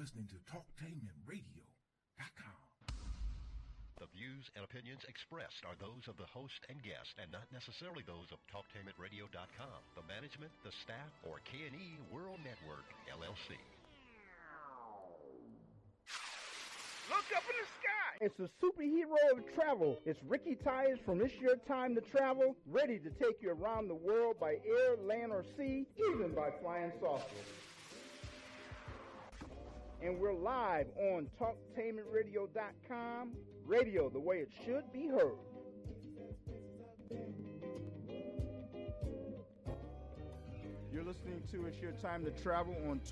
listening to TalkTainmentRadio.com. The views and opinions expressed are those of the host and guest and not necessarily those of TalkTainmentRadio.com, the management, the staff, or K&E World Network, LLC. Look up in the sky! It's a superhero of travel. It's Ricky Tyers from It's Your Time to Travel, ready to take you around the world by air, land, or sea, even by flying saucers. And we're live on TalkTainmentRadio.com, radio the way it should be heard. You're listening to It's Your Time to Travel on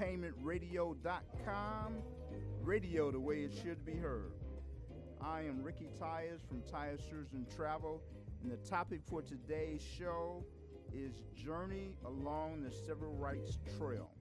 TalkTainmentRadio.com, radio the way it should be heard. I am Ricky Tyers from Tyers Tours and Travel, and the topic for today's show is Journey Along the Civil Rights Trail.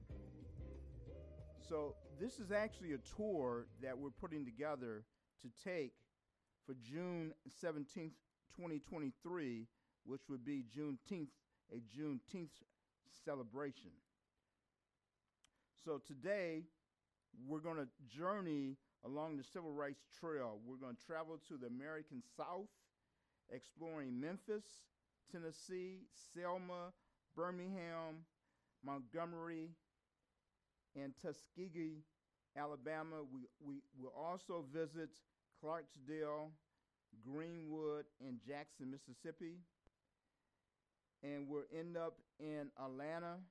So this is actually a tour that we're putting together to take for June 17th, 2023, which would be Juneteenth, a Juneteenth celebration. So today, we're going to journey along the Civil Rights Trail. We're going to travel to the American South, exploring Memphis, Tennessee, Selma, Birmingham, Montgomery, and Tuskegee, Alabama. We will also visit Clarksdale, Greenwood, and Jackson, Mississippi. And we'll end up in Atlanta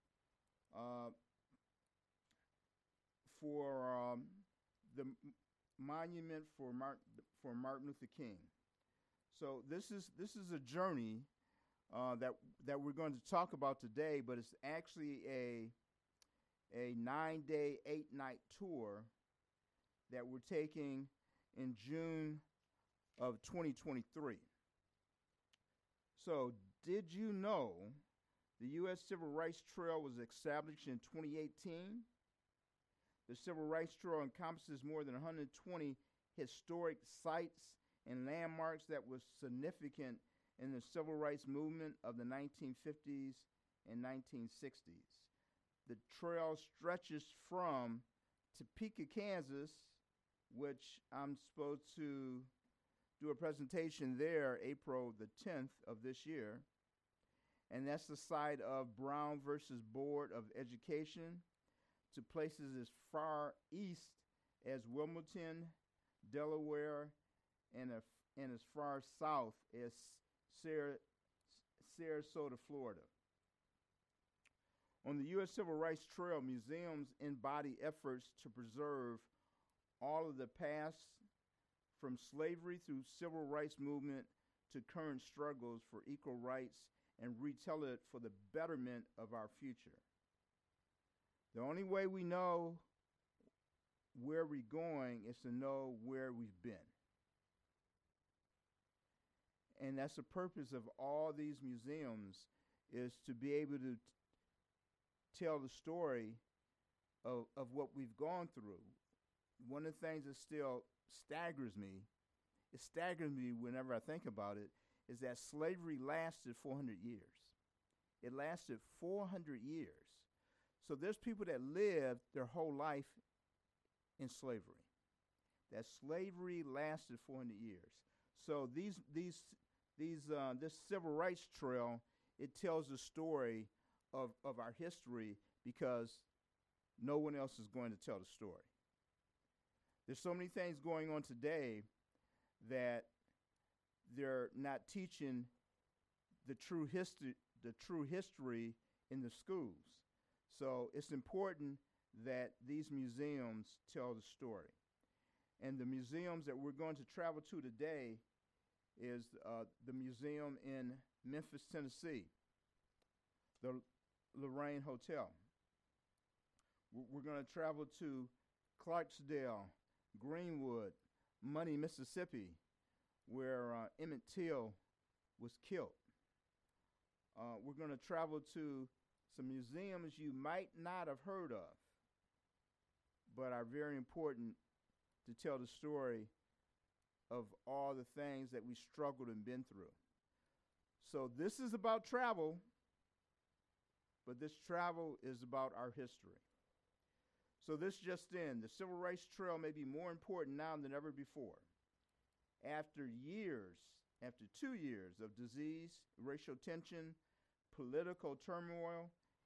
for the monument for Martin Luther King. So this is a journey that we're going to talk about today, but it's actually a 9-day, 8-night tour that we're taking in June of 2023. So, did you know the U.S. Civil Rights Trail was established in 2018? The Civil Rights Trail encompasses more than 120 historic sites and landmarks that were significant in the civil rights movement of the 1950s and 1960s. The trail stretches from Topeka, Kansas, which I'm supposed to do a presentation there April the 10th of this year. And that's the site of Brown versus Board of Education, to places as far east as Wilmington, Delaware, and as far south as Sarasota, Florida. On the U.S. Civil Rights Trail, museums embody efforts to preserve all of the past, from slavery through civil rights movement to current struggles for equal rights, and retell it for the betterment of our future. The only way we know where we're going is to know where we've been. And that's the purpose of all these museums, is to be able to tell the story of what we've gone through. One of the things that still staggers me whenever I think about it, is that slavery lasted 400 years. It lasted 400 years. So there's people that lived their whole life in slavery. That slavery lasted 400 years. So this civil rights trail, it tells the story of our history, because no one else is going to tell the story. There's so many things going on today that they're not teaching the true history in the schools. So it's important that these museums tell the story. And the museums that we're going to travel to today is the museum in Memphis, Tennessee, the Lorraine Hotel. We're going to travel to Clarksdale, Greenwood, Money, Mississippi, where Emmett Till was killed. We're going to travel to some museums you might not have heard of, but are very important to tell the story of all the things that we struggled and been through. So this is about travel, but this travel is about our history. So this just in, the Civil Rights Trail may be more important now than ever before. After 2 years of disease, racial tension, political turmoil,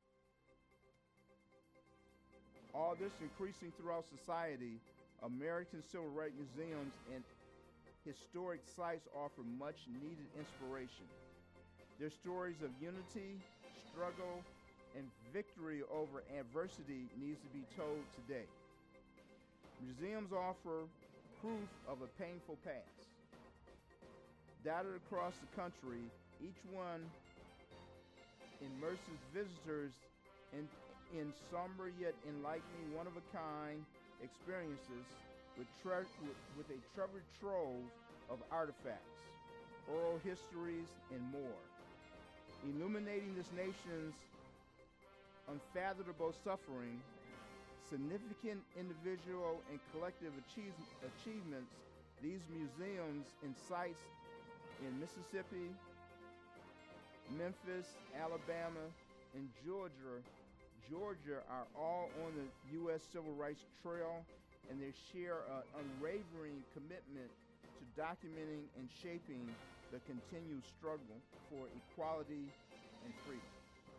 all this increasing throughout society, American civil rights museums and historic sites offer much needed inspiration. Their stories of unity, struggle, and victory over adversity needs to be told today. Museums offer proof of a painful past. Dotted across the country, each one immerses visitors in somber yet enlightening, one-of-a-kind experiences with a treasure trove of artifacts, oral histories, and more, illuminating this nation's unfathomable suffering, significant individual and collective achievements. These museums and sites in Mississippi, Memphis, Alabama, and Georgia are all on the U.S. Civil Rights Trail, and they share an unwavering commitment to documenting and shaping the continued struggle for equality and freedom.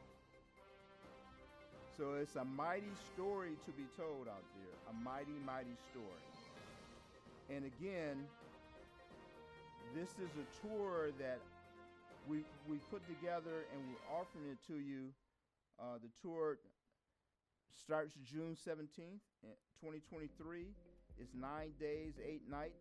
So it's a mighty story to be told out there, a mighty, mighty story. And again, this is a tour that we put together and we're offering it to you. The tour starts June 17th, 2023. It's 9 days, 8 nights.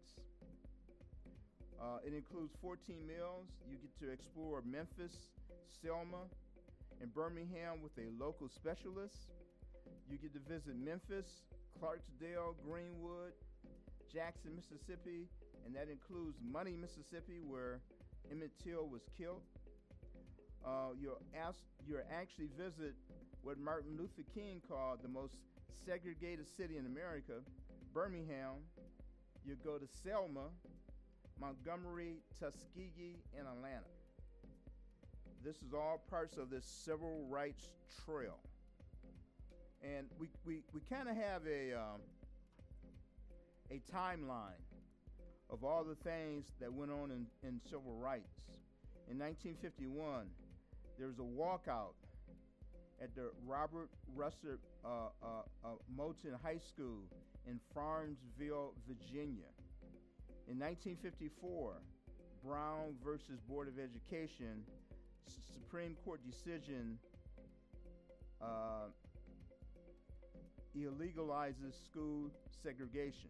It includes 14 meals. You get to explore Memphis, Selma, and Birmingham with a local specialist. You get to visit Memphis, Clarksdale, Greenwood, Jackson, Mississippi, and that includes Money, Mississippi, where Emmett Till was killed. You'll actually visit what Martin Luther King called the most segregated city in America, Birmingham. You go to Selma, Montgomery, Tuskegee, and Atlanta. This is all parts of this Civil Rights Trail. And we kind of have a timeline of all the things that went on in civil rights. In 1951, there was a walkout at the Robert Russell Moulton High School in Farmsville, Virginia. In 1954, Brown versus Board of Education, Supreme Court decision illegalizes school segregation.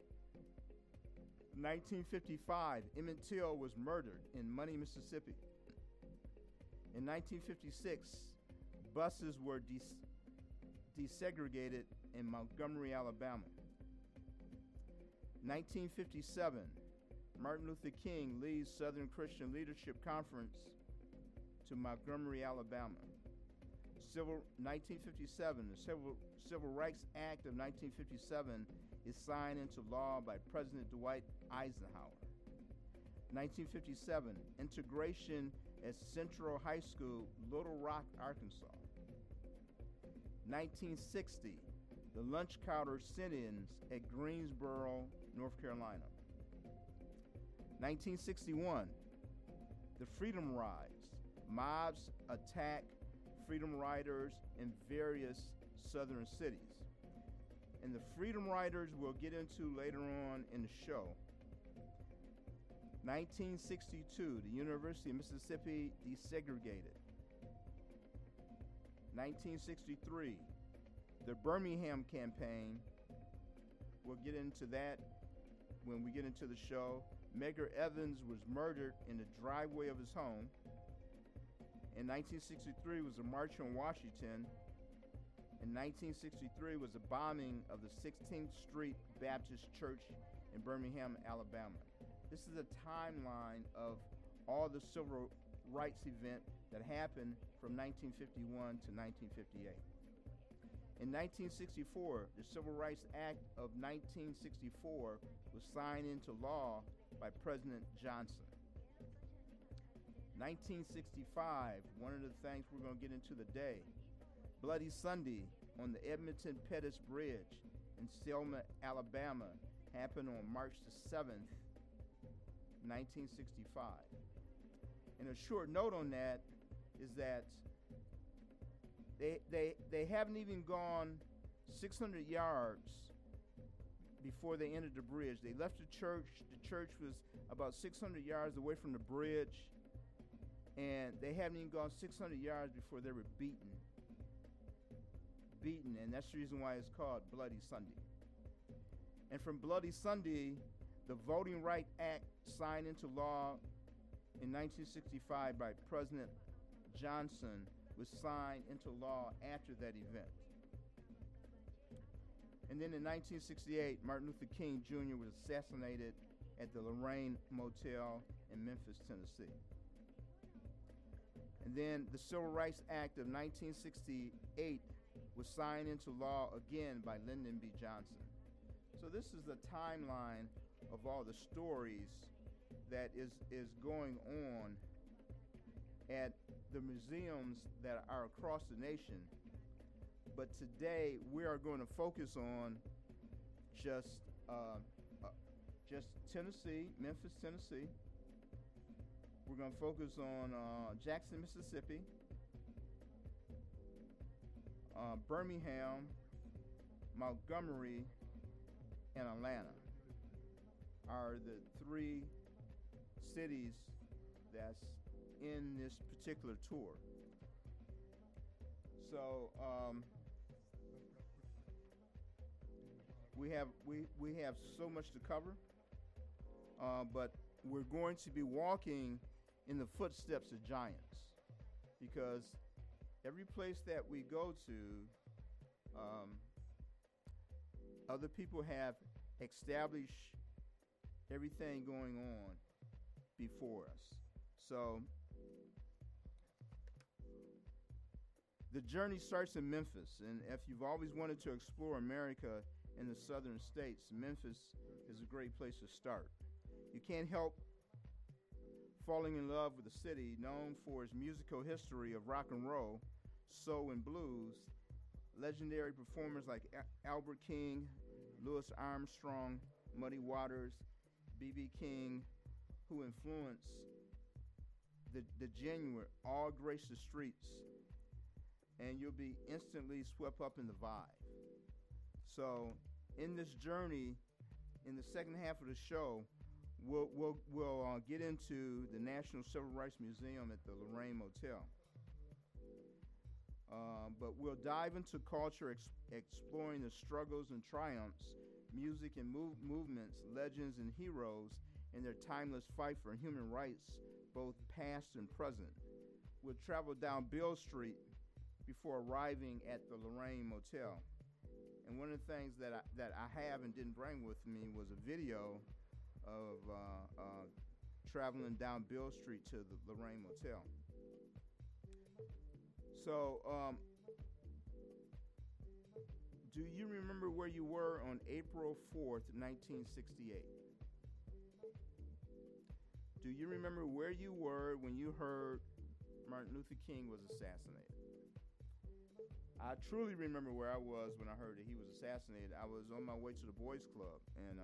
1955, Emmett Till was murdered in Money, Mississippi. In 1956, buses were desegregated in Montgomery, Alabama. 1957, Martin Luther King leads Southern Christian Leadership Conference to Montgomery, Alabama. 1957, the Civil Rights Act of 1957 is signed into law by President Dwight Eisenhower. 1957, integration at Central High School, Little Rock, Arkansas. 1960, the lunch counter sit-ins at Greensboro, North Carolina. 1961, the Freedom Rides. Mobs attack Freedom Riders in various southern cities. And the Freedom Riders we'll get into later on in the show. 1962, the University of Mississippi desegregated. 1963, the Birmingham campaign. We'll get into that when we get into the show. Medgar Evers was murdered in the driveway of his home. In 1963 was a march on Washington. In 1963 was a bombing of the 16th Street Baptist Church in Birmingham, Alabama. This is a timeline of all the civil rights events that happened from 1951 to 1958. In 1964, the Civil Rights Act of 1964 was signed into law by President Johnson. 1965, one of the things we're going to get into today, Bloody Sunday on the Edmonton Pettus Bridge in Selma, Alabama, happened on March the 7th, 1965. And a short note on that is that they haven't even gone 600 yards before they entered the bridge. They left the church. The church was about 600 yards away from the bridge, and they haven't even gone 600 yards before they were beaten, and that's the reason why it's called Bloody Sunday. And from Bloody Sunday, the Voting Rights Act signed into law in 1965 by President Johnson was signed into law after that event. And then in 1968, Martin Luther King Jr. was assassinated at the Lorraine Motel in Memphis, Tennessee. And then the Civil Rights Act of 1968 was signed into law again by Lyndon B. Johnson. So this is a timeline of all the stories that is going on at the museums that are across the nation. But today we are going to focus on just Tennessee, Memphis, Tennessee. We're going to focus on Jackson, Mississippi, Birmingham, Montgomery, and Atlanta are the three cities that's in this particular tour. So we have so much to cover, but we're going to be walking in the footsteps of giants, because every place that we go to, other people have established everything going on before us. So the journey starts in Memphis, and if you've always wanted to explore America in the southern states, Memphis is a great place to start. You can't help falling in love with the city, known for its musical history of rock and roll, soul, and blues. Legendary performers like Albert King, Louis Armstrong, Muddy Waters, B.B. King, who influenced the genuine, all grace the streets, and you'll be instantly swept up in the vibe. So in this journey, in the second half of the show, we'll get into the National Civil Rights Museum at the Lorraine Motel. But we'll dive into culture, exploring the struggles and triumphs, music and movements, legends and heroes, and their timeless fight for human rights, both past and present. We'll travel down Beale Street before arriving at the Lorraine Motel. And one of the things that I have and didn't bring with me was a video of traveling down Beale Street to the Lorraine Motel. So, do you remember where you were on April 4th, 1968? Do you remember where you were when you heard Martin Luther King was assassinated? I truly remember where I was when I heard that he was assassinated. I was on my way to the Boys Club, and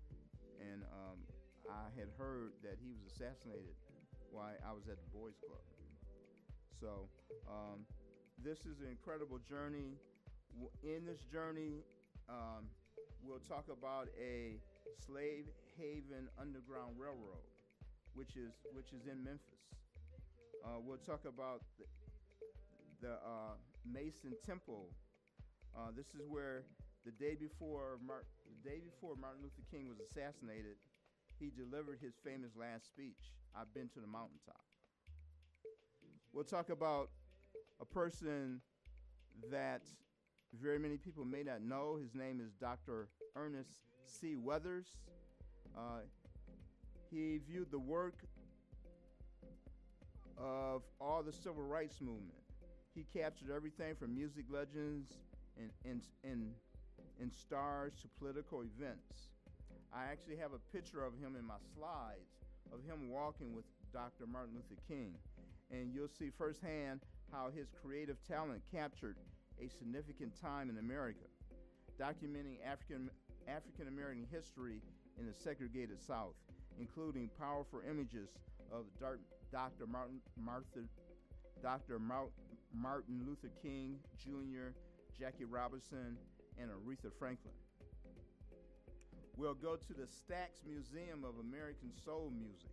I had heard that he was assassinated while I was at the Boys Club. So this is an incredible journey. In this journey, we'll talk about a slave haven underground railroad, which is in Memphis. We'll talk about the Mason Temple. This is where the day before Martin Luther King was assassinated, he delivered his famous last speech, "I've been to the mountaintop." We'll talk about a person that very many people may not know. His name is Dr. Ernest C. Weathers. He viewed the work of all the civil rights movement. He captured everything from music legends and stars to political events. I actually have a picture of him in my slides of him walking with Dr. Martin Luther King. And you'll see firsthand how his creative talent captured a significant time in America, documenting African American history in the segregated South, including powerful images of Dr. Martin Luther King Jr., Jackie Robinson, and Aretha Franklin. We'll go to the Stax Museum of American Soul Music.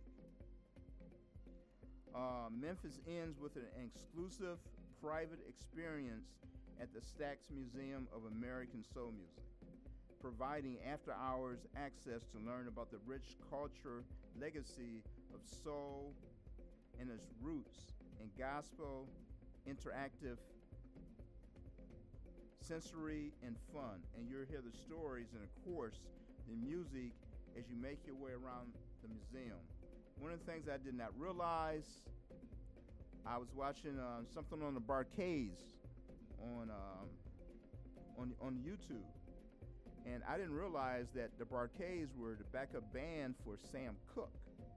Memphis ends with an exclusive private experience at the Stax Museum of American Soul Music, providing after-hours access to learn about the rich culture legacy of soul and its roots in gospel, interactive, sensory, and fun. And you'll hear the stories and, of course, the music as you make your way around the museum. One of the things I did not realize, I was watching something on the Bar-Kays on YouTube, and I didn't realize that the Bar-Kays were the backup band for Sam Cooke,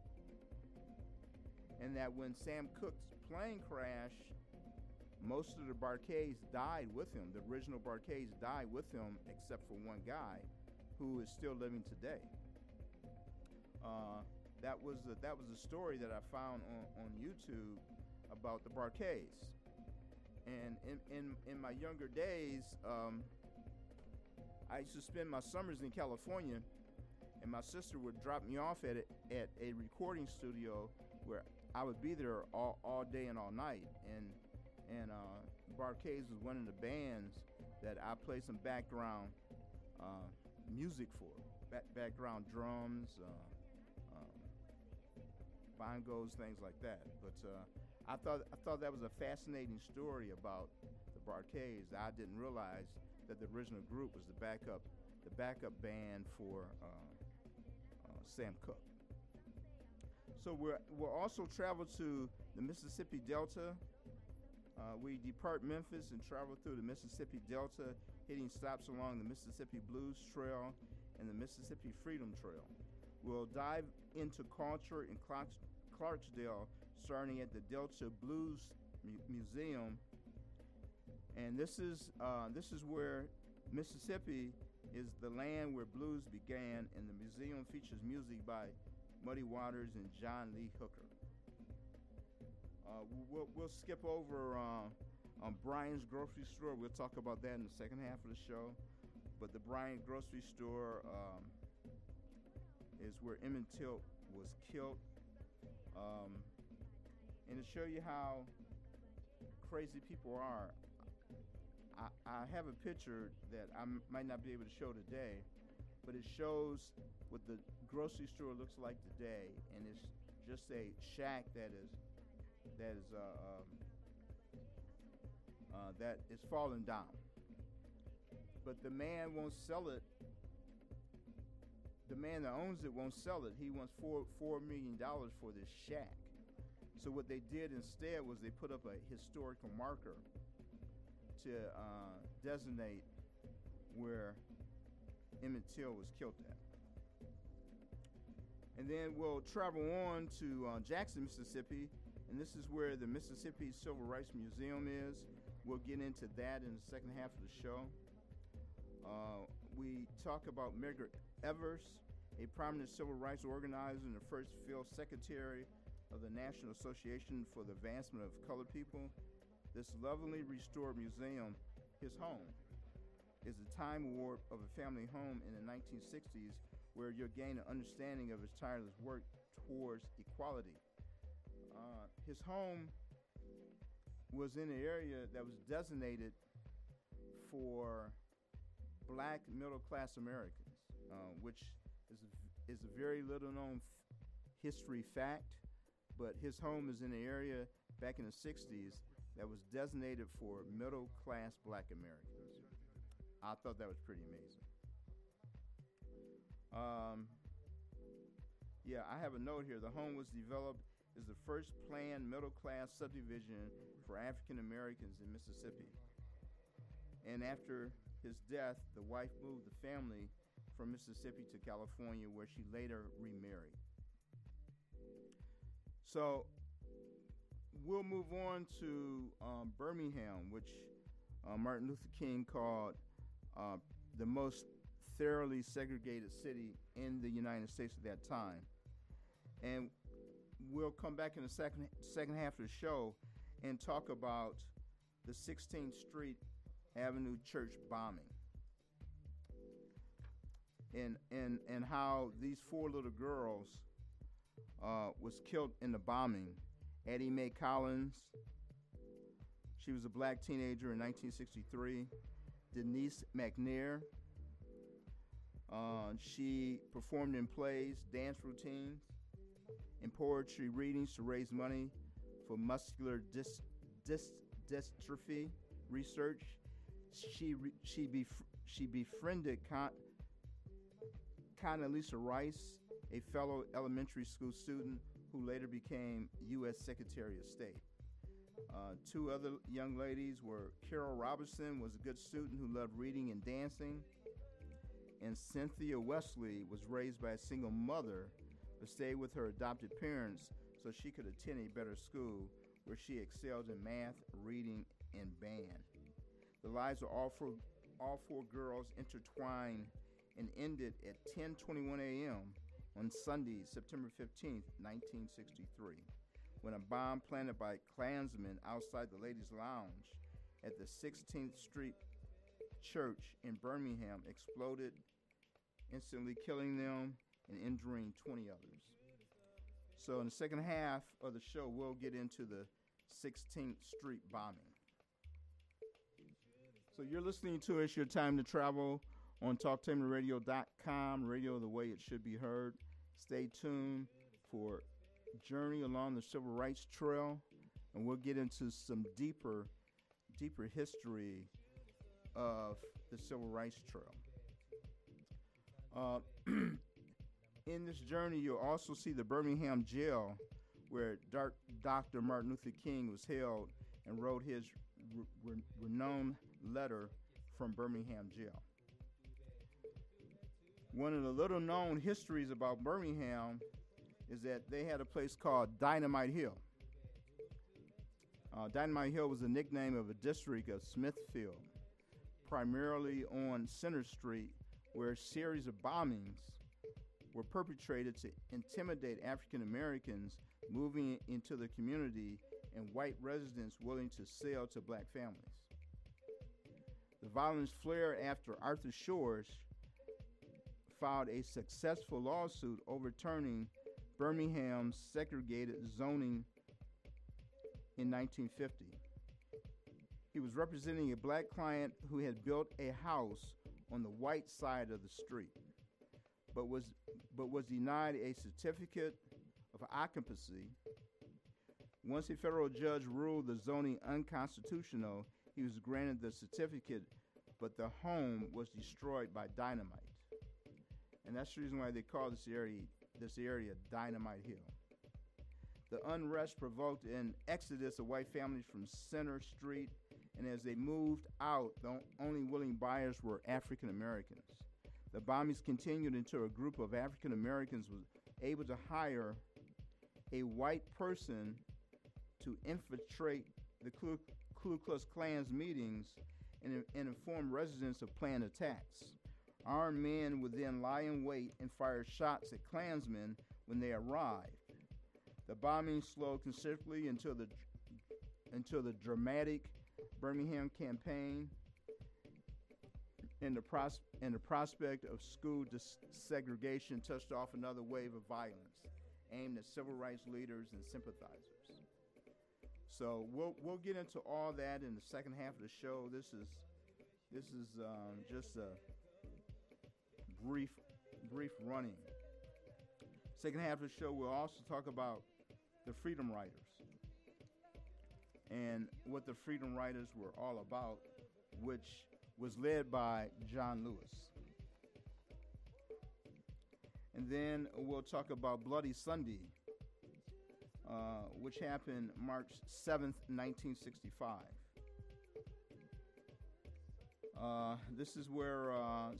and that when Sam Cooke's plane crashed, most of the Bar-Kays died with him. The original Bar-Kays died with him, except for one guy who is still living today. That was a story that I found on YouTube about the Bar-Kays. And in my younger days, I used to spend my summers in California, and my sister would drop me off at a recording studio where I would be there all day and all night. And Bar-Kays was one of the bands that I played some background music for, background drums, bongos, things like that. But I thought that was a fascinating story about the Bar-Kays. I didn't realize that the original group was the backup band for Sam Cooke. So we'll also travel to the Mississippi Delta. We depart Memphis and travel through the Mississippi Delta, hitting stops along the Mississippi Blues Trail and the Mississippi Freedom Trail. We'll dive into culture in Clarksdale, starting at the Delta Blues Museum. And this is where Mississippi is the land where blues began, and the museum features music by Muddy Waters and John Lee Hooker. We'll skip over Brian's Grocery Store. We'll talk about that in the second half of the show. But the Brian Grocery Store is where Emmett Till was killed. And to show you how crazy people are, I have a picture that I might not be able to show today, but it shows what the grocery store looks like today, and it's just a shack that is falling down. But the man won't sell it. The man that owns it won't sell it. He wants $4 million for this shack. So what they did instead was they put up a historical marker to designate where Emmett Till was killed at. And then we'll travel on to Jackson, Mississippi, and this is where the Mississippi Civil Rights Museum is. We'll get into that in the second half of the show. We talk about Medgar Evers, a prominent civil rights organizer and the first field secretary of the National Association for the Advancement of Colored People. This lovingly restored museum, his home, is a Time Award of a family home in the 1960s, where you'll gain an understanding of his tireless work towards equality. His home was in an area that was designated for black middle-class Americans, which is a very little-known history fact, but his home is in an area back in the 60s that was designated for middle-class black Americans. I thought that was pretty amazing. I have a note here. The home was developed as the first planned middle-class subdivision for African Americans in Mississippi. And after his death, the wife moved the family from Mississippi to California, where she later remarried. So we'll move on to Birmingham, which Martin Luther King called the most thoroughly segregated city in the United States at that time. And we'll come back in the second half of the show and talk about the 16th Street Avenue Church bombing, and how these four little girls was killed in the bombing. Addie Mae Collins, she was a black teenager in 1963. Denise McNair, she performed in plays, dance routines, and poetry readings to raise money for muscular dystrophy research. She befriended Condoleezza Rice, a fellow elementary school student who later became U.S. Secretary of State. Two other young ladies were Carol Robinson, was a good student who loved reading and dancing, and Cynthia Wesley was raised by a single mother but stayed with her adopted parents so she could attend a better school where she excelled in math, reading, and band. The lives of all four girls intertwined and ended at 10:21 a.m. on Sunday, September 15, 1963, when a bomb planted by Klansmen outside the Ladies' Lounge at the 16th Street Church in Birmingham exploded, instantly killing them and injuring 20 others. So in the second half of the show, we'll get into the 16th Street bombing. So you're listening to It's Your Time to Travel on TalkTamerRadio.com, radio the way it should be heard. Stay tuned for Journey Along the Civil Rights Trail, and we'll get into some deeper history of the Civil Rights Trail. In this journey, you'll also see the Birmingham jail where Dr. Martin Luther King was held and wrote his renowned letter from Birmingham jail. One of the little known histories about Birmingham is that they had a place called Dynamite Hill. Dynamite Hill was a nickname of a district of Smithfield, primarily on Center Street, where a series of bombings were perpetrated to intimidate African Americans moving into the community and white residents willing to sell to black families. The violence flared after Arthur Shores filed a successful lawsuit overturning Birmingham's segregated zoning in 1950. He was representing a black client who had built a house on the white side of the street, but was denied a certificate of occupancy. Once a federal judge ruled the zoning unconstitutional, he was granted the certificate, but the home was destroyed by dynamite. And that's the reason why they call this area Dynamite Hill. The unrest provoked an exodus of white families from Center Street, and as they moved out, the only willing buyers were African Americans. The bombings continued until a group of African Americans was able to hire a white person to infiltrate the Ku Klux Klan's meetings and inform residents of planned attacks. Armed men would then lie in wait and fire shots at Klansmen when they arrived. The bombing slowed considerably until the dramatic Birmingham campaign and the prospect of school desegregation touched off another wave of violence aimed at civil rights leaders and sympathizers. So we'll get into all that in the second half of the show. This is just a brief running. Second half of the show, we'll also talk about the Freedom Riders and what the Freedom Riders were all about, which was led by John Lewis. And then we'll talk about Bloody Sunday, which happened March 7th, 1965. This is where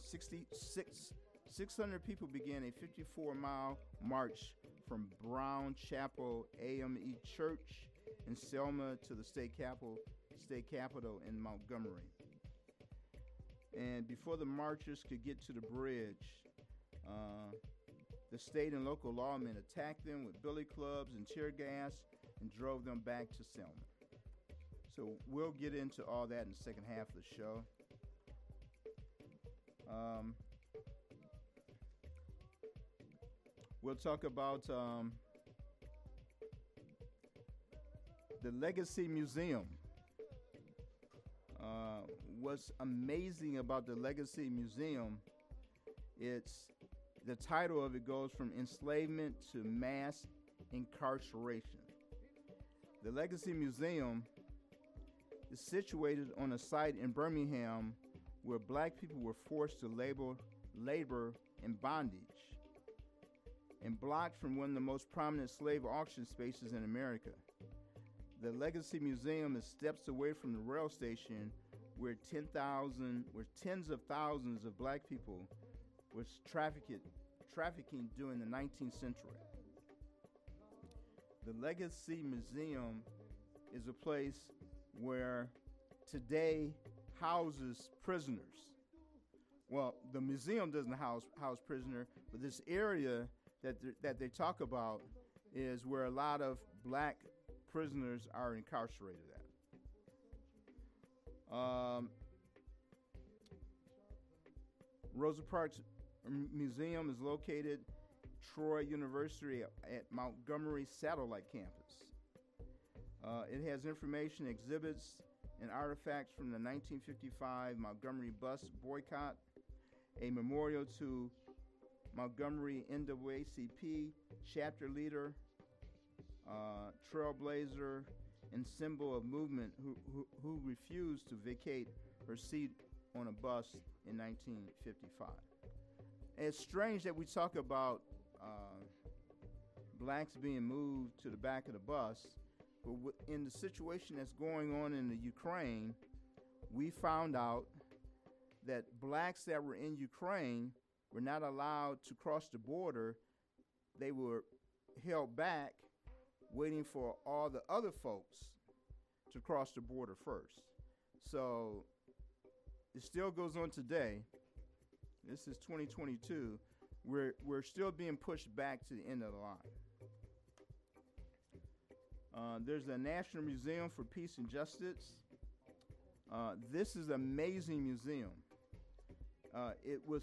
600 people began a 54-mile march from Brown Chapel AME Church in Selma to the state capitol state capitol in Montgomery. And before the marchers could get to the bridge, the state and local lawmen attacked them with billy clubs and tear gas and drove them back to Selma. So we'll get into all that in the second half of the show. We'll talk about the Legacy Museum. What's amazing about the Legacy Museum, the title of it goes from enslavement to mass incarceration. The Legacy Museum is situated on a site in Birmingham where black people were forced to labor in bondage and blocked from one of the most prominent slave auction spaces in America. The Legacy Museum is steps away from the rail station where tens of thousands of black people was trafficking during the 19th century. The Legacy Museum is a place where today houses prisoners. Well, the museum doesn't house prisoners, but this area that they talk about is where a lot of black prisoners are incarcerated at. Rosa Parks Museum is located Troy University at Montgomery Satellite Campus. It has information, exhibits, and artifacts from the 1955 Montgomery bus boycott, a memorial to Montgomery NAACP chapter leader, trailblazer, and symbol of movement who refused to vacate her seat on a bus in 1955. And it's strange that we talk about blacks being moved to the back of the bus, but in the situation that's going on in the Ukraine, we found out that blacks that were in Ukraine were not allowed to cross the border. They were held back, waiting for all the other folks to cross the border first. So it still goes on today. This is 2022. We're still being pushed back to the end of the line. There's the National Museum for Peace and Justice. This is an amazing museum. It was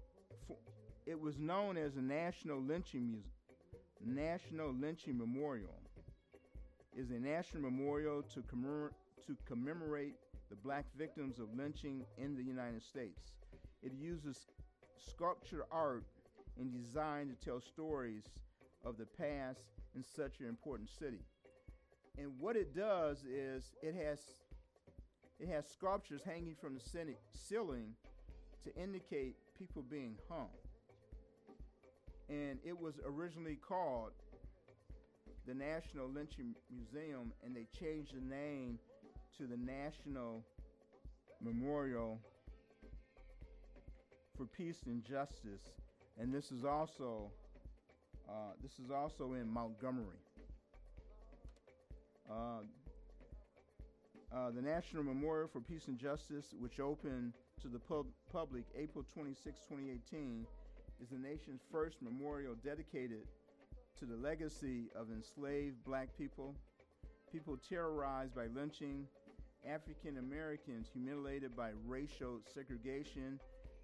known as the National Lynching Memorial. Is a national memorial to commemorate the black victims of lynching in the United States. It uses sculpture, art, and design to tell stories of the past in such an important city. And what it does is it has sculptures hanging from the ceiling to indicate people being hung. And it was originally called the National Lynching Museum, and they changed the name to the National Memorial for Peace and Justice. And this is also in Montgomery. The National Memorial for Peace and Justice, which opened to the public April 26, 2018, is the nation's first memorial dedicated to the legacy of enslaved black people, people terrorized by lynching, African Americans humiliated by racial segregation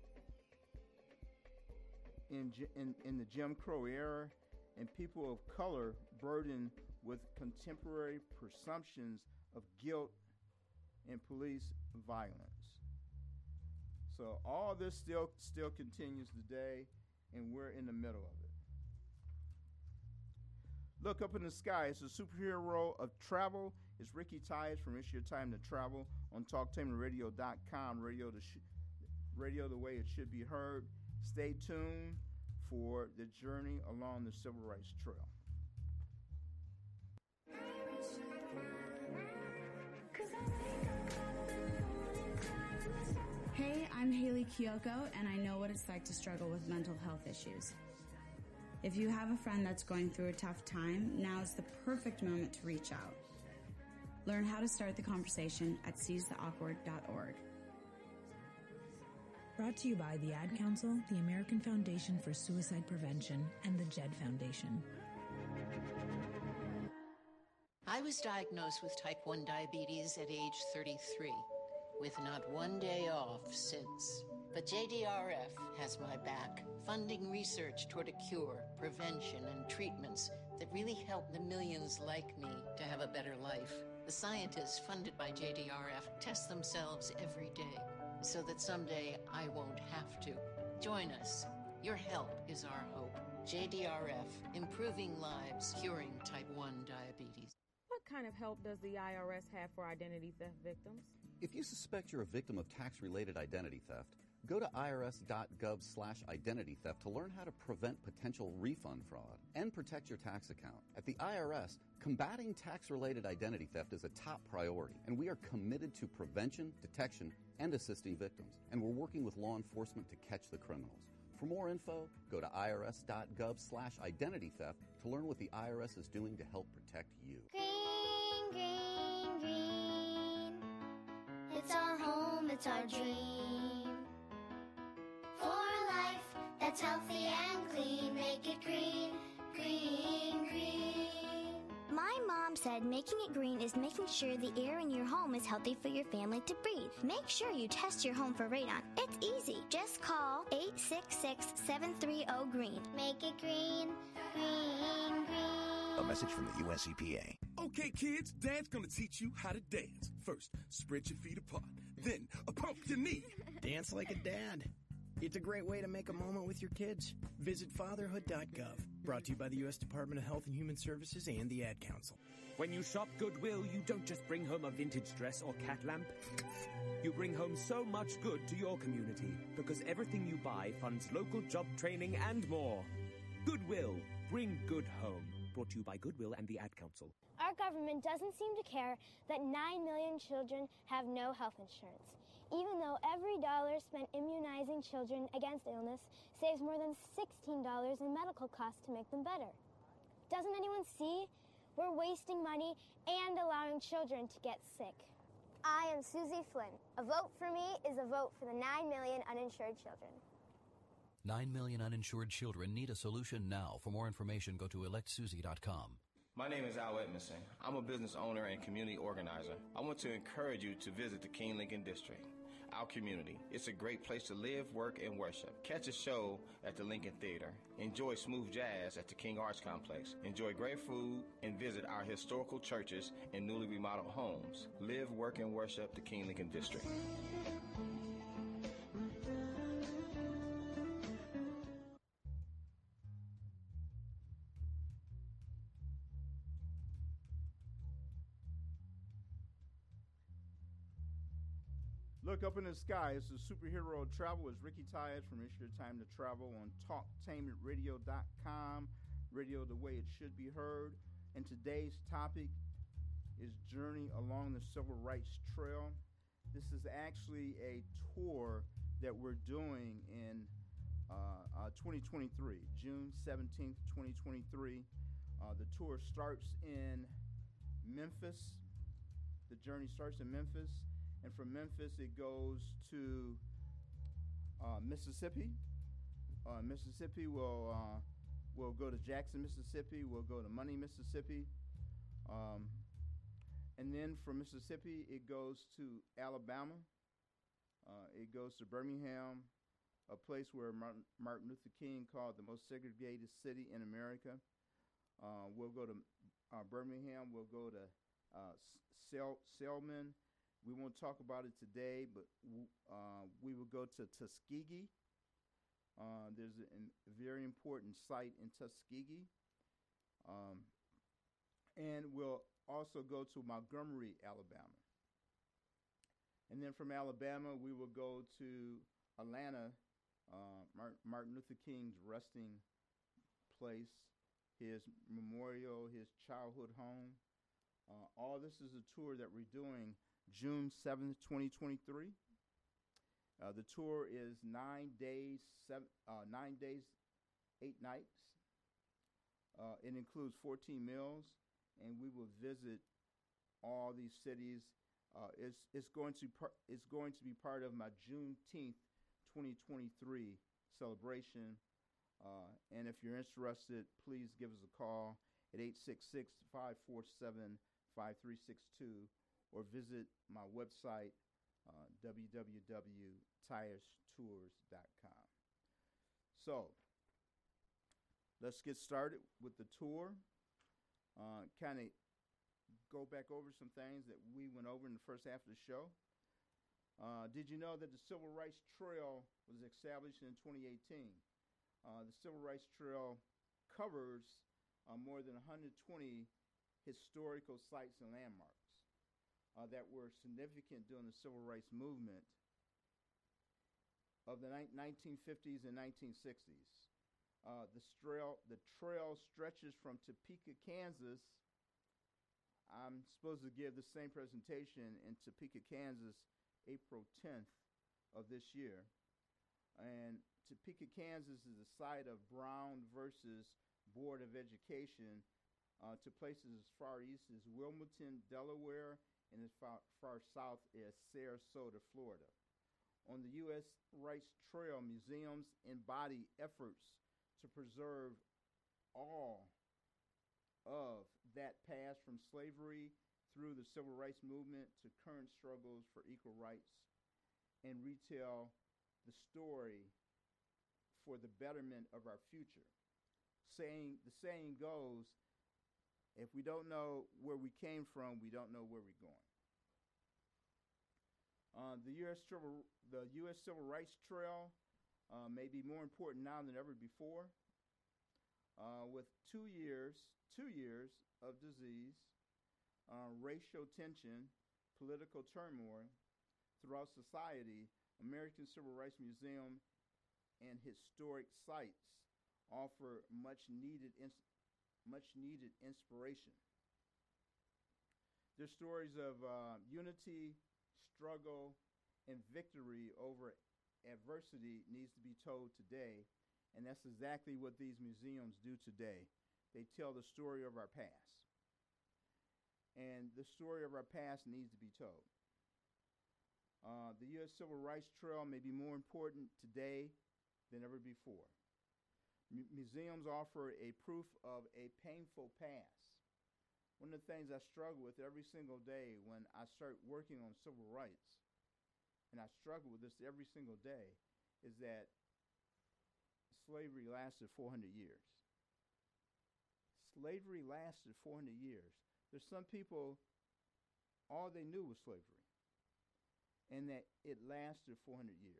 in the Jim Crow era, and people of color burdened with contemporary presumptions of guilt and police violence. So all this still continues today, and we're in the middle of it. Look up in the sky. It's a superhero of travel. It's Ricky Tyus from It's Your Time to Travel on TalkTameRadio.com. Radio the way it should be heard. Stay tuned for the journey along the Civil Rights Trail. Hey, I'm Haley Kiyoko, and I know what it's like to struggle with mental health issues. If you have a friend that's going through a tough time, now is the perfect moment to reach out. Learn how to start the conversation at seizetheawkward.org. Brought to you by the Ad Council, the American Foundation for Suicide Prevention, and the JED Foundation. I was diagnosed with type 1 diabetes at age 33, with not one day off since. But JDRF has my back, funding research toward a cure, prevention, and treatments that really help the millions like me to have a better life. The scientists funded by JDRF test themselves every day so that someday I won't have to. Join us. Your help is our hope. JDRF, improving lives, curing type 1 diabetes. What kind of help does the IRS have for identity theft victims? If you suspect you're a victim of tax-related identity theft, go to irs.gov/identity theft to learn how to prevent potential refund fraud and protect your tax account. At the IRS, combating tax-related identity theft is a top priority, and we are committed to prevention, detection, and assisting victims. And we're working with law enforcement to catch the criminals. For more info, go to irs.gov/identity theft to learn what the IRS is doing to help protect you. Green, green, green. It's our home, it's our dream. For a life that's healthy and clean, make it green, green, green. My mom said making it green is making sure the air in your home is healthy for your family to breathe. Make sure you test your home for radon. It's easy. Just call 866-730-GREEN. Make it green, green, green. A message from the U.S. EPA. Okay, kids, Dad's gonna teach you how to dance. First, spread your feet apart. Then, pump your knee. Dance like a dad. It's a great way to make a moment with your kids. Visit fatherhood.gov. Brought to you by the U.S. Department of Health and Human Services and the Ad Council. When you shop Goodwill, you don't just bring home a vintage dress or cat lamp. You bring home so much good to your community because everything you buy funds local job training and more. Goodwill. Bring good home. Brought to you by Goodwill and the Ad Council. Our government doesn't seem to care that 9 million children have no health insurance, even though every dollar spent immunizing children against illness saves more than $16 in medical costs to make them better. Doesn't anyone see? We're wasting money and allowing children to get sick. I am Susie Flynn. A vote for me is a vote for the 9 million uninsured children. 9 million uninsured children need a solution now. For more information, go to electsusie.com. My name is Al Edmondson. I'm a business owner and community organizer. I want to encourage you to visit the King Lincoln District, our community. It's a great place to live, work, and worship. Catch a show at the Lincoln Theater. Enjoy smooth jazz at the King Arts Complex. Enjoy great food and visit our historical churches and newly remodeled homes. Live, work, and worship the King Lincoln District. Look up in the sky. It's the superhero of travel. It's Ricky Tyus from It's Your Time to Travel on TalkTainmentRadio.com. Radio the way it should be heard. And today's topic is Journey Along the Civil Rights Trail. This is actually a tour that we're doing in 2023, June 17th, 2023. The tour starts in Memphis. The journey starts in Memphis. And from Memphis, it goes to Mississippi. Mississippi will go to Jackson, Mississippi. We'll go to Money, Mississippi. And then from Mississippi, it goes to Alabama. It goes to Birmingham, a place where Martin Luther King called the most segregated city in America. We'll go to Birmingham. We'll go to Selman. We won't talk about it today, but we will go to Tuskegee. There's a very important site in Tuskegee. And we'll also go to Montgomery, Alabama. And then from Alabama, we will go to Atlanta, Martin Luther King's resting place, his memorial, his childhood home. All this is a tour that we're doing June 7th, 2023. The tour is 9 days, 8 nights. It includes 14 meals, and we will visit all these cities. It's going to be part of my Juneteenth 2023 celebration. And if you're interested, please give us a call at 866-547-5362 or visit my website, www.tirestours.com. So let's get started with the tour. Kind of go back over some things that we went over in the first half of the show. Did you know that the Civil Rights Trail was established in 2018? The Civil Rights Trail covers more than 120 historical sites and landmarks that were significant during the Civil Rights Movement of the 1950s and 1960s. The trail stretches from Topeka, Kansas. I'm supposed to give the same presentation in Topeka, Kansas, April 10th of this year. And Topeka, Kansas is the site of Brown versus Board of Education to places as far east as Wilmington, Delaware, and as far south as Sarasota, Florida. On the U.S. Rights Trail, museums embody efforts to preserve all of that past from slavery through the Civil Rights Movement to current struggles for equal rights, and retell the story for the betterment of our future. The saying goes, if we don't know where we came from, we don't know where we're going. The U.S. Civil Rights Trail may be more important now than ever before. With two years of disease, racial tension, political turmoil throughout society, American Civil Rights Museum and historic sites offer much needed inspiration. Their stories of unity, struggle, and victory over adversity needs to be told today, and that's exactly what these museums do today. They tell the story of our past, and the story of our past needs to be told. The U.S. Civil Rights Trail may be more important today than ever before. Museums offer a proof of a painful past. One of the things I struggle with every single day when I start working on civil rights, and I struggle with this every single day, is that slavery lasted 400 years. Slavery lasted 400 years. There's some people, all they knew was slavery, and that it lasted 400 years.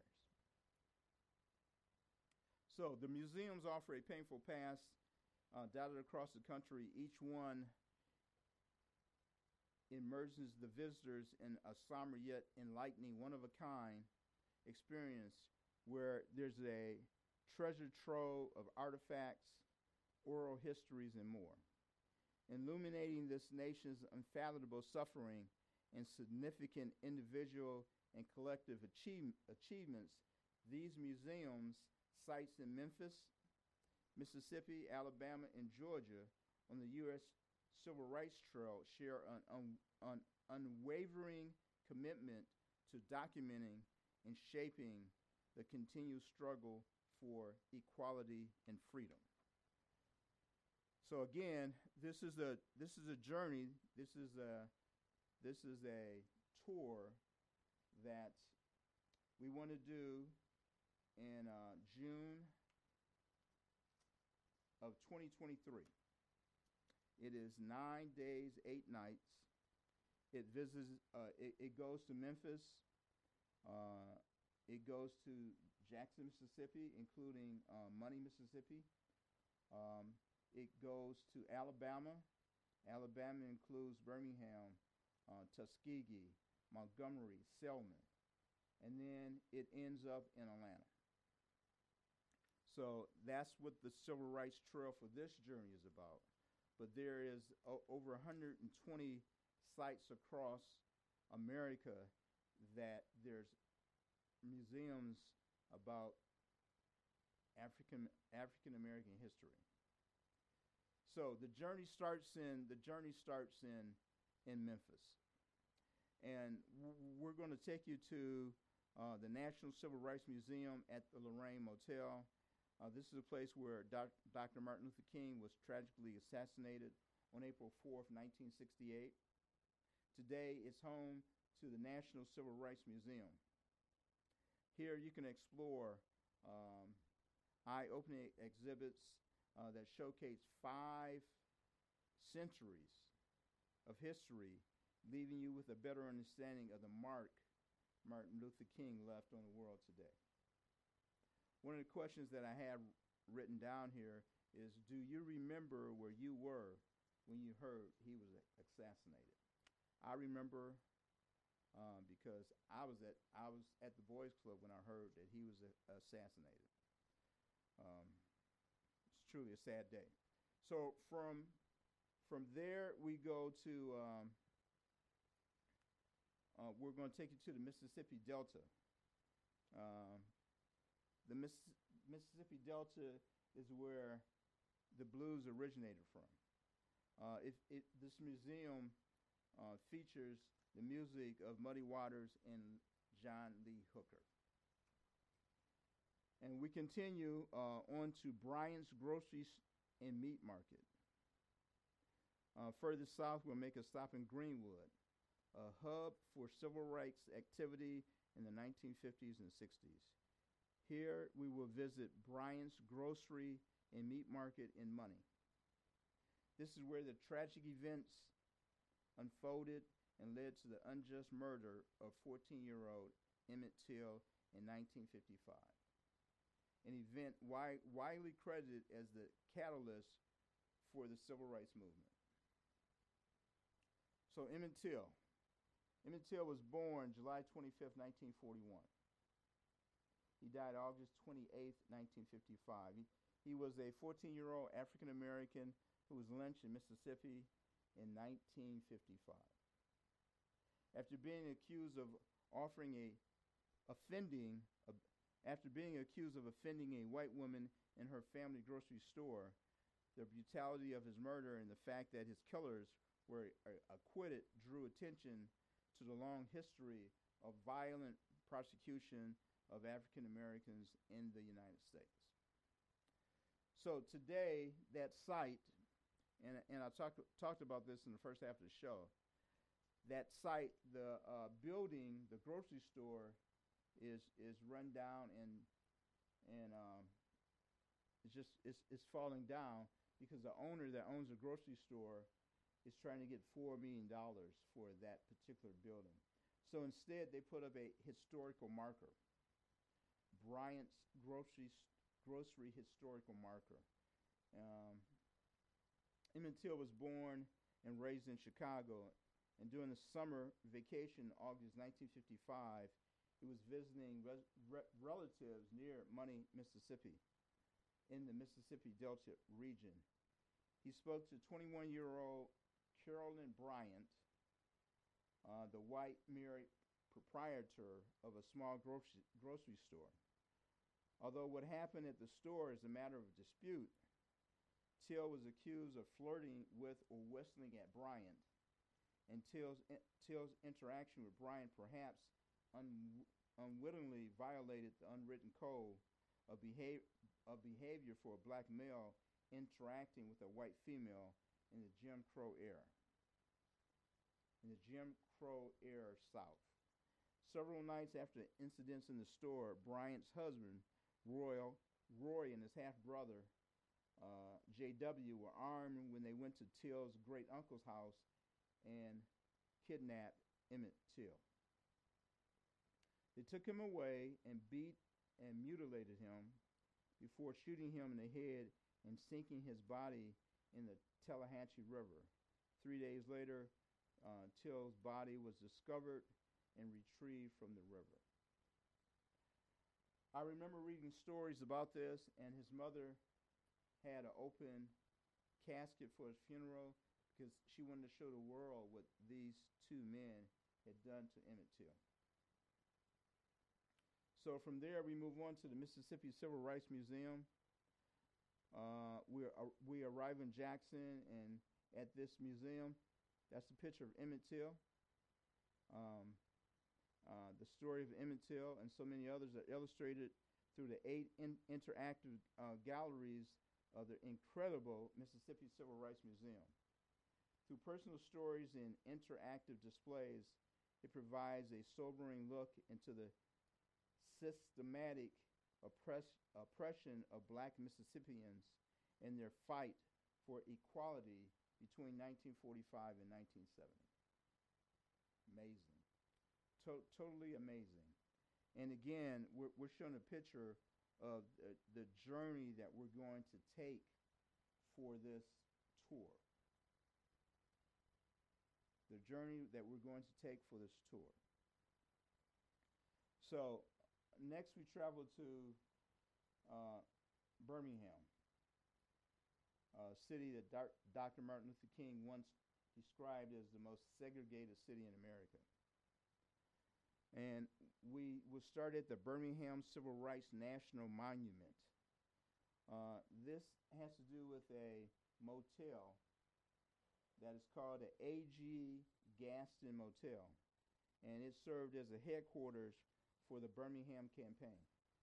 So the museums offer a painful past dotted across the country. Each one immerses the visitors in a somber yet enlightening, one-of-a-kind experience where there's a treasure trove of artifacts, oral histories, and more. Illuminating this nation's unfathomable suffering and significant individual and collective achievements, these museums, sites in Memphis, Mississippi, Alabama, and Georgia on the U.S. Civil Rights Trail share an unwavering commitment to documenting and shaping the continued struggle for equality and freedom. So again, this is a journey. This is a tour that we want to do in June of 2023. It is 9 days, 8 nights. It goes to Memphis. It goes to Jackson, Mississippi, including Money, Mississippi. It goes to Alabama. Alabama includes Birmingham, Tuskegee, Montgomery, Selma, and then it ends up in Atlanta. So that's what the Civil Rights Trail for this journey is about. But there is over 120 sites across America that there's museums about African American history. So the journey starts in in Memphis. And we're going to take you to the National Civil Rights Museum at the Lorraine Motel. This is a place where Dr. Martin Luther King was tragically assassinated on April 4th, 1968. Today, it's home to the National Civil Rights Museum. Here, you can explore eye-opening exhibits that showcase 5 centuries of history, leaving you with a better understanding of the mark Martin Luther King left on the world today. One of the questions that I have written down here is, do you remember where you were when you heard he was assassinated? I remember because I was at the Boys Club when I heard that he was assassinated. It's truly a sad day. So from there we go to we're going to take you to the Mississippi Delta. The Mississippi Delta is where the blues originated from. This museum features the music of Muddy Waters and John Lee Hooker. And we continue on to Bryant's Grocery and Meat Market. Further south, we'll make a stop in Greenwood, a hub for civil rights activity in the 1950s and 60s. Here, we will visit Bryant's Grocery and Meat Market in Money. This is where the tragic events unfolded and led to the unjust murder of 14-year-old Emmett Till in 1955, an event widely credited as the catalyst for the civil rights movement. So Emmett Till was born July 25th, 1941. He died August 28th, 1955. He was a 14-year-old African American who was lynched in Mississippi in 1955. After being accused of offending a white woman in her family grocery store, the brutality of his murder and the fact that his killers were acquitted drew attention to the long history of violent prosecution of African Americans in the United States. So today, that site, and I talked about this in the first half of the show, that site, the building, the grocery store, is run down and it's falling down because the owner that owns the grocery store is trying to get $4 million for that particular building. So instead, they put up a historical marker, Bryant's Grocery Historical Marker. Emmett Till was born and raised in Chicago, and during the summer vacation, August 1955, he was visiting relatives near Money, Mississippi, in the Mississippi Delta region. He spoke to 21-year-old Carolyn Bryant, the white married proprietor of a small grocery store. Although what happened at the store is a matter of dispute, Till was accused of flirting with or whistling at Bryant, and Till's interaction with Bryant perhaps unwittingly violated the unwritten code of behavior for a black male interacting with a white female in the Jim Crow era. South. Several nights after the incidents in the store, Bryant's husband, Roy, and his half-brother, J.W., were armed when they went to Till's great-uncle's house and kidnapped Emmett Till. They took him away and beat and mutilated him before shooting him in the head and sinking his body in the Tallahatchie River. 3 days later, Till's body was discovered and retrieved from the river. I remember reading stories about this, and his mother had an open casket for his funeral because she wanted to show the world what these two men had done to Emmett Till. So from there, we move on to the Mississippi Civil Rights Museum. We arrive in Jackson, and at this museum, That's a picture of Emmett Till. The story of Emmett Till and so many others are illustrated through the 8 interactive galleries of the incredible Mississippi Civil Rights Museum. Through personal stories and interactive displays, it provides a sobering look into the systematic oppression of black Mississippians and their fight for equality between 1945 and 1970. Amazing. Totally amazing. And again, we're showing a picture of the journey that we're going to take for this tour. The journey that we're going to take for this tour. So next we travel to Birmingham, a city that Dr. Martin Luther King once described as the most segregated city in America. And we will start at the Birmingham Civil Rights National Monument. This has to do with a motel that is called the A.G. Gaston Motel, and it served as a headquarters for the Birmingham campaign.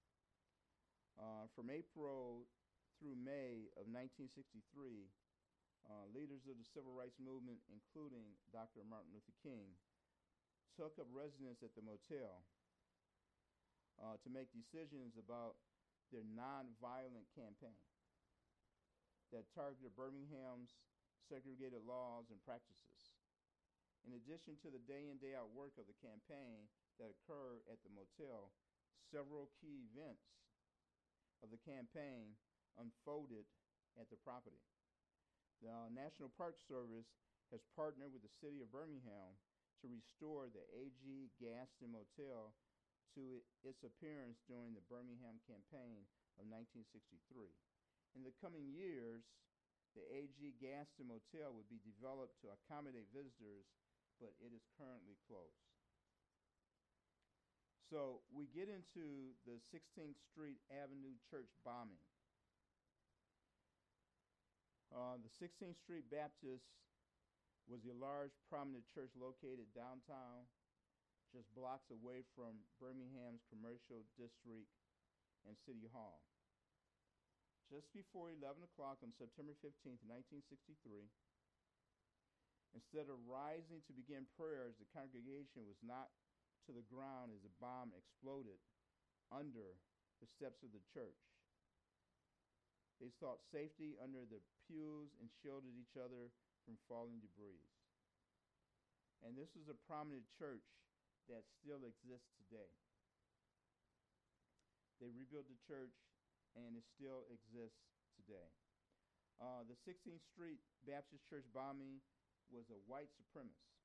From April through May of 1963, leaders of the civil rights movement, including Dr. Martin Luther King, took up residence at the motel to make decisions about their nonviolent campaign that targeted Birmingham's segregated laws and practices. In addition to the day-in, day-out work of the campaign that occurred at the motel, several key events of the campaign unfolded at the property. The National Park Service has partnered with the city of Birmingham to restore the A.G. Gaston Motel to its appearance during the Birmingham campaign of 1963. In the coming years, the A.G. Gaston Motel would be developed to accommodate visitors, but it is currently closed. So we get into the 16th Street Avenue Church bombing. The 16th Street Baptist was a large, prominent church located downtown, just blocks away from Birmingham's commercial district and City Hall. Just before 11 o'clock on September 15, 1963, instead of rising to begin prayers, the congregation was knocked to the ground as a bomb exploded under the steps of the church. They sought safety under the pews and shielded each other from falling debris. And this is a prominent church that still exists today. They rebuilt the church and it still exists today. The 16th Street Baptist Church bombing was a white supremacist.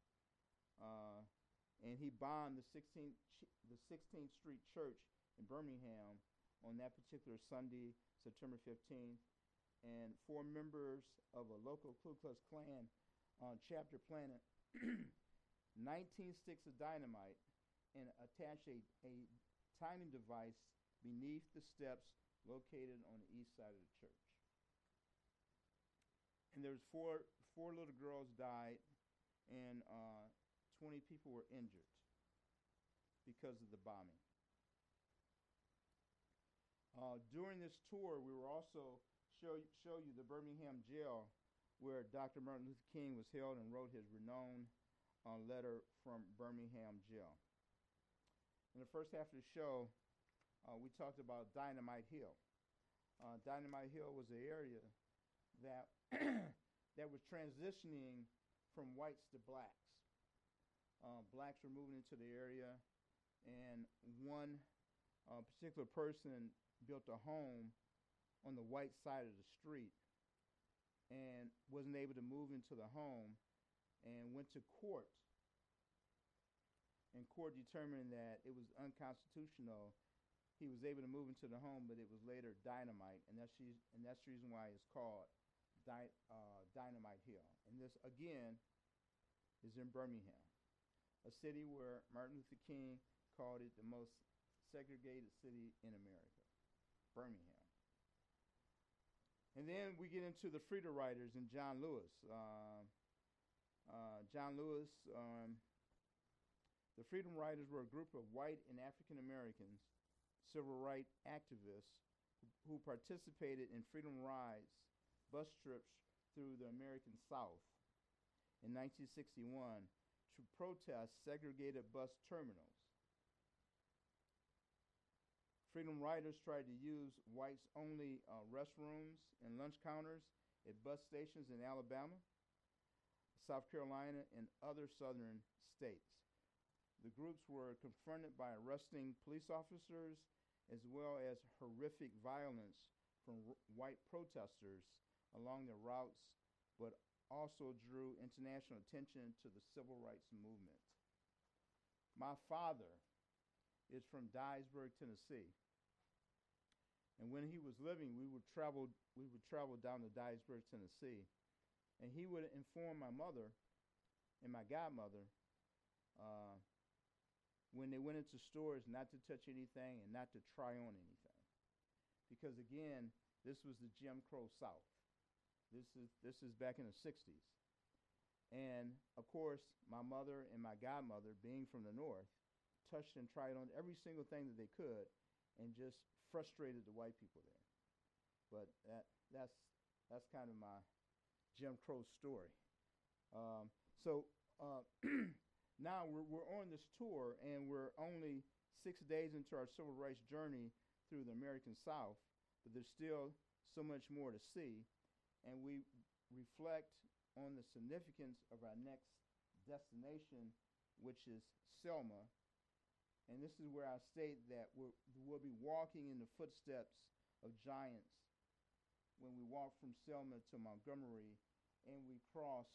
And he bombed the 16th Street Church in Birmingham on that particular Sunday, September 15th. And 4 members of a local Ku Klux Klan chapter planted 19 sticks of dynamite and attached a timing device beneath the steps located on the east side of the church. And there's four little girls died, and 20 people were injured because of the bombing. During this tour, we will also show you the Birmingham jail where Dr. Martin Luther King was held and wrote his renowned letter from Birmingham jail. In the first half of the show, we talked about Dynamite Hill. Dynamite Hill was an area that that was transitioning from whites to blacks. Blacks were moving into the area, and one particular person built a home on the white side of the street and wasn't able to move into the home and went to court. And court determined that it was unconstitutional. He was able to move into the home, but it was later dynamite, and that's the reason why it's called Dynamite Hill. And this, again, is in Birmingham, a city where Martin Luther King called it the most segregated city in America, Birmingham. And then we get into the freedom riders and John Lewis. John Lewis, the Freedom Riders were a group of white and African Americans, civil rights activists who participated in freedom rides, bus trips through the American South in 1961 to protest segregated bus terminals. Freedom Riders tried to use whites-only restrooms and lunch counters at bus stations in Alabama, South Carolina, and other southern states. The groups were confronted by arresting police officers as well as horrific violence from white protesters along their routes, but also drew international attention to the civil rights movement. My father is from Dyersburg, Tennessee. And when he was living, we would travel down to Dyersburg, Tennessee, and he would inform my mother and my godmother when they went into stores not to touch anything and not to try on anything, because again, this was the Jim Crow South. This is back in the 60s, and of course, my mother and my godmother, being from the North, touched and tried on every single thing that they could, and just frustrated the white people there. But that's kind of my Jim Crow story. Now we're on this tour, and we're only 6 days into our civil rights journey through the American South, but there's still so much more to see, and we reflect on the significance of our next destination, which is Selma. And this is where I state that we'll be walking in the footsteps of giants when we walk from Selma to Montgomery, and we cross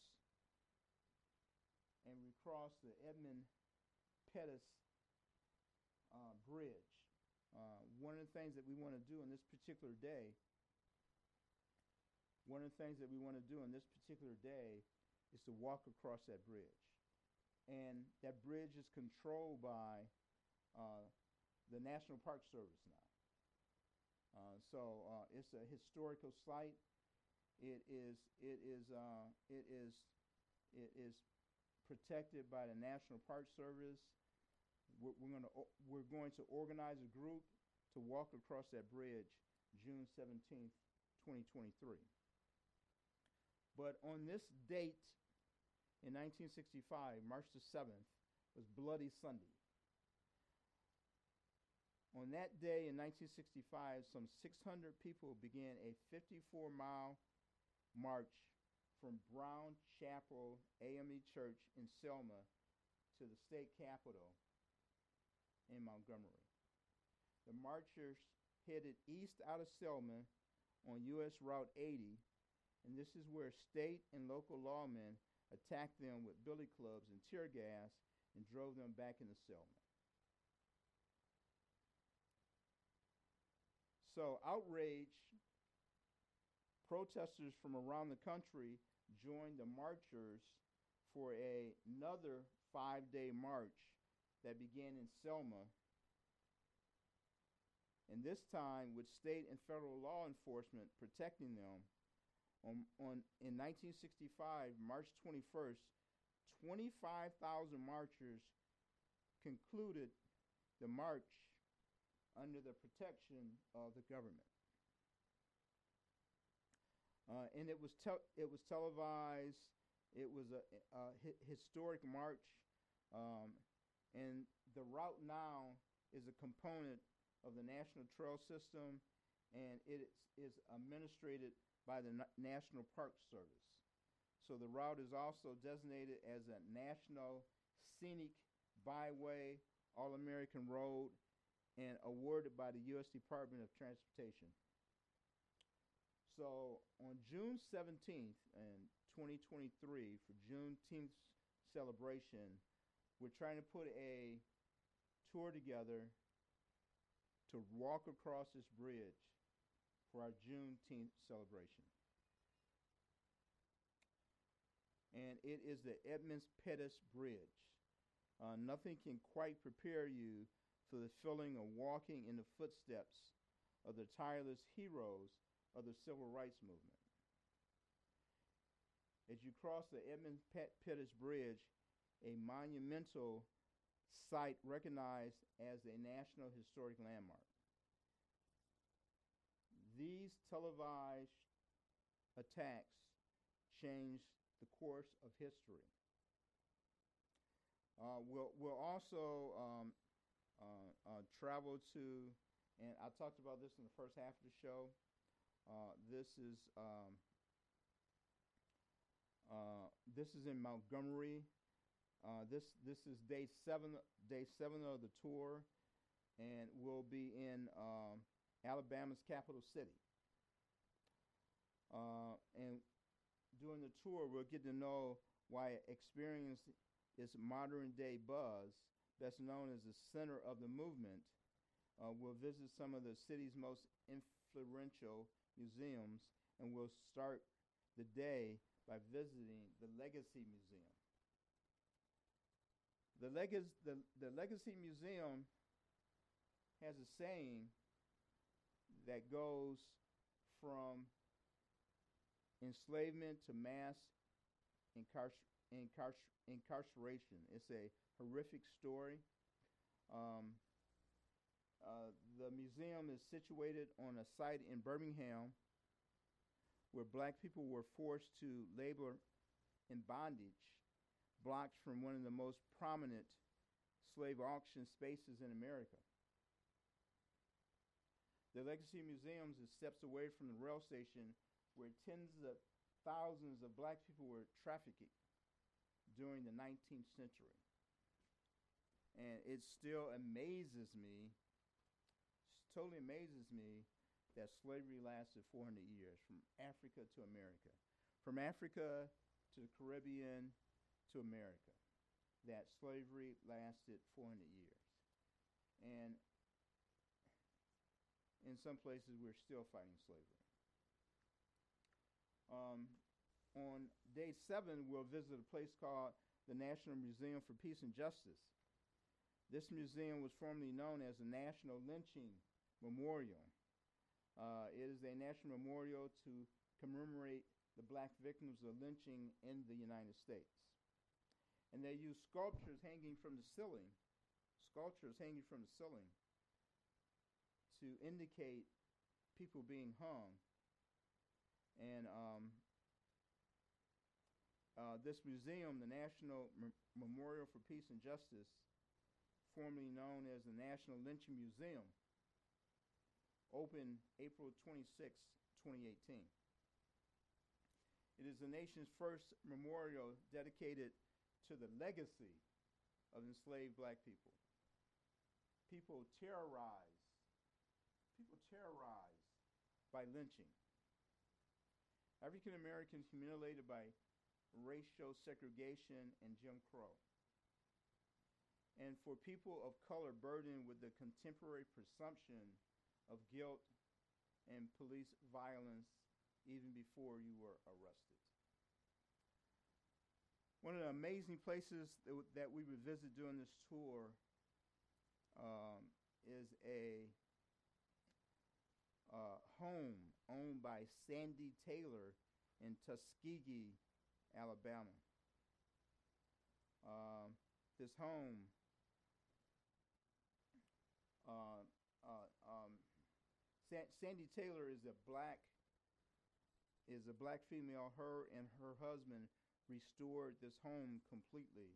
the Edmund Pettus Bridge. One of the things that we want to do on this particular day is to walk across that bridge. And that bridge is controlled by the National Park Service now. So it's a historical site. It is protected by the National Park Service. We're going to organize a group to walk across that bridge June 17th, 2023. But on this date in 1965, March the 7th, was Bloody Sunday. On that day in 1965, some 600 people began a 54-mile march from Brown Chapel AME Church in Selma to the state capitol in Montgomery. The marchers headed east out of Selma on U.S. Route 80, and this is where state and local lawmen attacked them with billy clubs and tear gas and drove them back into Selma. So outraged, protesters from around the country joined the marchers for another 5-day march that began in Selma, and this time with state and federal law enforcement protecting them. In 1965, March 21st, 25,000 marchers concluded the march under the protection of the government. And it was televised. It was a historic march, and the route now is a component of the National Trail System, and it is administrated by the National Park Service. So the route is also designated as a National Scenic Byway, All-American Road, and awarded by the U.S. Department of Transportation. So on June 17th in 2023, for Juneteenth celebration, we're trying to put a tour together to walk across this bridge for our Juneteenth celebration. And it is the Edmund Pettus Bridge. Nothing can quite prepare you for the feeling of walking in the footsteps of the tireless heroes of the civil rights movement. As you cross the Edmund Pettus Bridge, a monumental site recognized as a National Historic Landmark. These televised attacks changed the course of history. We'll also travel to, and I talked about this in the first half of the show. This is in Montgomery. This is day seven of the tour, and we'll be in Alabama's capital city. And during the tour, we'll get to know why Experience its modern day buzz, best known as the center of the movement. We'll visit some of the city's most influential museums, and we'll start the day by visiting the Legacy Museum. The Legacy Museum has a saying that goes from enslavement to mass incarceration. It's a horrific story. The museum is situated on a site in Birmingham where black people were forced to labor in bondage, blocks from one of the most prominent slave auction spaces in America. The Legacy Museum is steps away from the rail station where tens of thousands of black people were trafficked during the 19th century. And it still amazes me, totally amazes me, that slavery lasted 400 years, from Africa to America. From Africa to the Caribbean to America, that slavery lasted 400 years. And in some places, we're still fighting slavery. On day 7, we'll visit a place called the National Museum for Peace and Justice. This museum was formerly known as the National Lynching Memorial. It is a national memorial to commemorate the black victims of lynching in the United States. And they use sculptures hanging from the ceiling to indicate people being hung. And this museum, the National Memorial for Peace and Justice, formerly known as the National Lynching Museum, opened April 26, 2018. It is the nation's first memorial dedicated to the legacy of enslaved black people. People terrorized by lynching. African Americans humiliated by racial segregation and Jim Crow. And for people of color burdened with the contemporary presumption of guilt and police violence even before you were arrested. One of the amazing places that we would visit during this tour is a home owned by Sandy Taylor in Tuskegee, Alabama. This home Sandy Taylor is a black female. Her and her husband restored this home completely.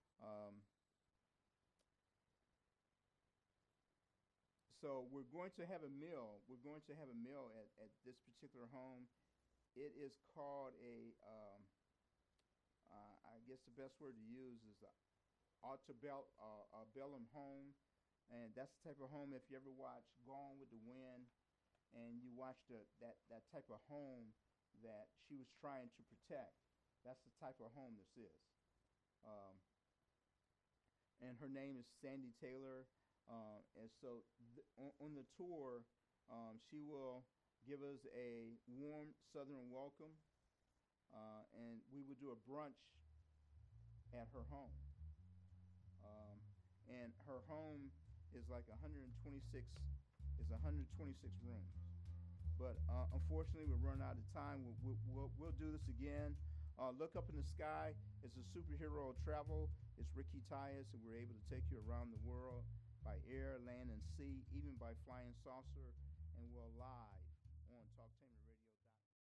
So we're going to have a meal. At this particular home. It is called I guess the best word to use is a antebellum home. And that's the type of home, if you ever watch Gone with the Wind, and you watch that type of home that she was trying to protect, that's the type of home this is. And her name is Sandy Taylor. And so on the tour, she will give us a warm Southern welcome, and we will do a brunch at her home. And her home is like 126 rooms. But unfortunately, we're running out of time. We'll do this again. Look Up in the Sky is a superhero of travel. It's Ricky Tyus, and we're able to take you around the world by air, land, and sea, even by flying saucer, and we'll lie.